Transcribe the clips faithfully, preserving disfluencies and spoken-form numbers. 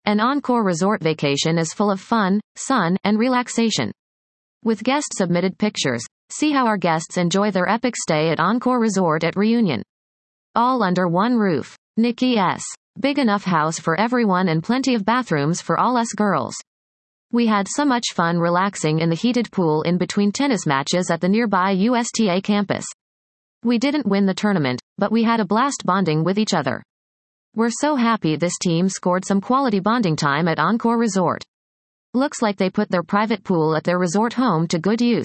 An Encore Resort vacation is full of fun, sun, and relaxation. With guest-submitted pictures, see how our guests enjoy their epic stay at Encore Resort at Reunion. All under one roof. Nikki S. Big enough house for everyone and plenty of bathrooms for all us girls. We had so much fun relaxing in the heated pool in between tennis matches at the nearby U S T A campus. We didn't win the tournament, but we had a blast bonding with each other. We're so happy this team scored some quality bonding time at Encore Resort. Looks like they put their private pool at their resort home to good use.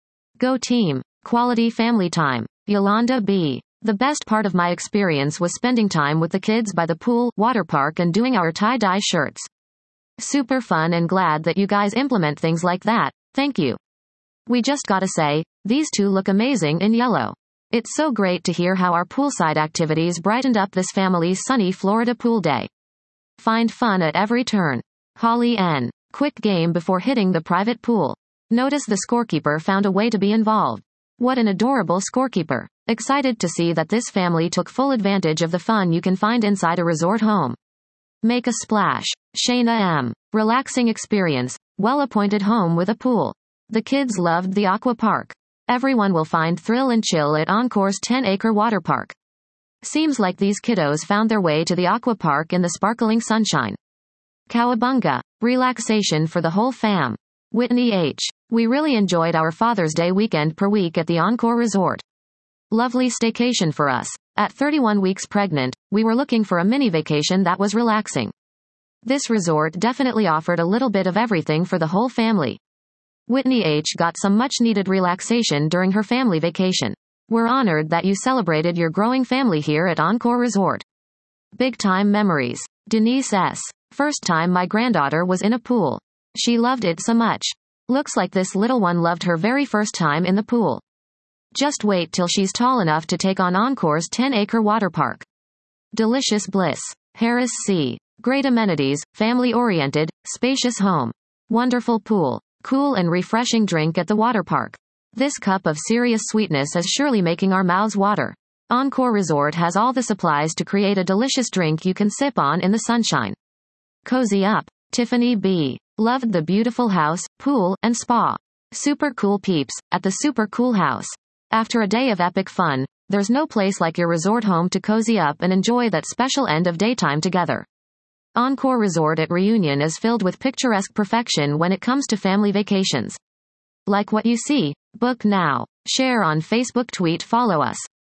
Go team. Quality family time. Yolanda B. The best part of my experience was spending time with the kids by the pool, water park and doing our tie-dye shirts. Super fun and glad that you guys implement things like that, thank you. We just gotta say, these two look amazing in yellow. It's so great to hear how our poolside activities brightened up this family's sunny Florida pool day. Find fun at every turn. Holly N. Quick game before hitting the private pool. Notice the scorekeeper found a way to be involved. What an adorable scorekeeper. Excited to see that this family took full advantage of the fun you can find inside a resort home. Make a splash. Shayna M. Relaxing experience. Well-appointed home with a pool. The kids loved the aqua park. Everyone will find thrill and chill at Encore's ten-acre water park. Seems like these kiddos found their way to the aqua park in the sparkling sunshine. Cowabunga. Relaxation for the whole fam. Whitney H. We really enjoyed our Father's Day weekend per week at the Encore Resort. Lovely staycation for us. At thirty-one weeks pregnant, we were looking for a mini vacation that was relaxing. This resort definitely offered a little bit of everything for the whole family. Whitney H. got some much-needed relaxation during her family vacation. We're honored that you celebrated your growing family here at Encore Resort. Big-time memories. Denise S. First time my granddaughter was in a pool. She loved it so much. Looks like this little one loved her very first time in the pool. Just wait till she's tall enough to take on Encore's ten-acre water park. Delicious bliss. Harris C. Great amenities, family-oriented, spacious home. Wonderful pool. Cool and refreshing drink at the water park. This cup of serious sweetness is surely making our mouths water. Encore Resort has all the supplies to create a delicious drink you can sip on in the sunshine. Cozy up. Tiffany B. Loved the beautiful house, pool, and spa. Super cool peeps, at the super cool house. After a day of epic fun, there's no place like your resort home to cozy up and enjoy that special end of daytime together. Encore Resort at Reunion is filled with picturesque perfection when it comes to family vacations. Like what you see? Book now. Share on Facebook, tweet, follow us.